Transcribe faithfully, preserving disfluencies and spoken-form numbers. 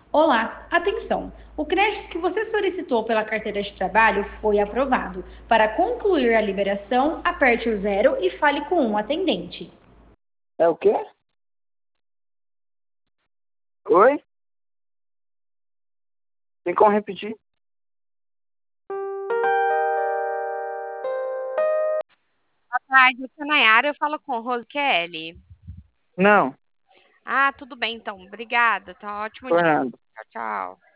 Olá, atenção! O crédito que você solicitou pela carteira de trabalho foi aprovado. Para concluir a liberação, aperte o zero e fale com um atendente. É o quê? Oi? Tem como repetir? Boa tarde, aqui é a Nayara, eu falo com o Rose Kelly. Não, Ah, tudo bem então, obrigada, tá um ótimo foi dia. nada. Tchau, tchau.